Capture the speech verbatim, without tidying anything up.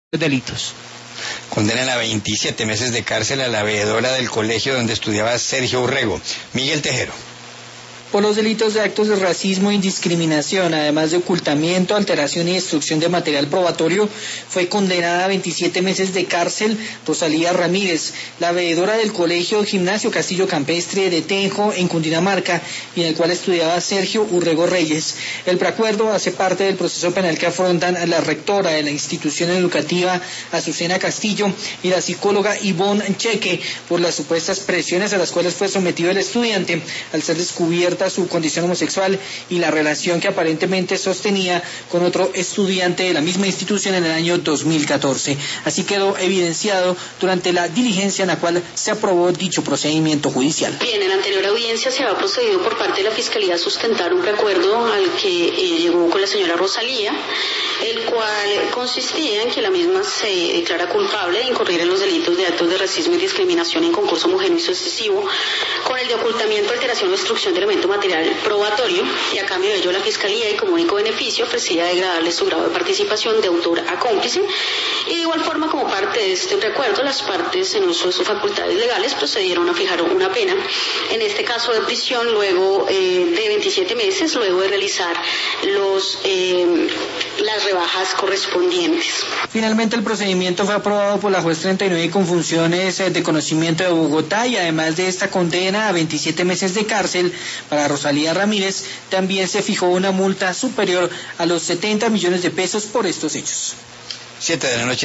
delitos. Condenan a veintisiete meses de cárcel a la veedora del colegio donde estudiaba Sergio Urrego. Miguel Tejero. Por los delitos de actos de racismo y discriminación, además de ocultamiento, alteración y destrucción de material probatorio, fue condenada a veintisiete meses de cárcel Rosalía Ramírez, la veedora del colegio Gimnasio Castillo Campestre de Tenjo, en Cundinamarca, y en el cual estudiaba Sergio Urrego Reyes. El preacuerdo hace parte del proceso penal que afrontan la rectora de la institución educativa, Azucena Castillo, y la psicóloga Ivonne Cheque, por las supuestas presiones a las cuales fue sometido el estudiante al ser descubierto su condición homosexual y la relación que aparentemente sostenía con otro estudiante de la misma institución en el año dos mil catorce. Así quedó evidenciado durante la diligencia en la cual se aprobó dicho procedimiento judicial. Bien, en la anterior audiencia se había procedido por parte de la Fiscalía a sustentar un preacuerdo al que eh, llegó con la señora Rosalía, el cual consistía en que la misma se declara culpable de incurrir en los delitos de actos de racismo y discriminación en concurso homogéneo y sucesivo, con el de ocultamiento, alteración o destrucción de elementos material probatorio, y a cambio de ello la Fiscalía, y como único beneficio, ofrecía degradarle su grado de participación de autor a cómplice. Y de igual forma, como parte de este recuerdo, las partes, en uso de sus facultades legales, procedieron a fijar una pena, en este caso de prisión, luego eh, de veintisiete meses, luego de realizar los eh, las rebajas correspondientes. Finalmente, el procedimiento fue aprobado por la juez treinta y nueve con funciones de conocimiento de Bogotá, y además de esta condena a veintisiete meses de cárcel para Rosalía Ramírez, también se fijó una multa superior a los setenta millones de pesos por estos hechos. Siete de la noche.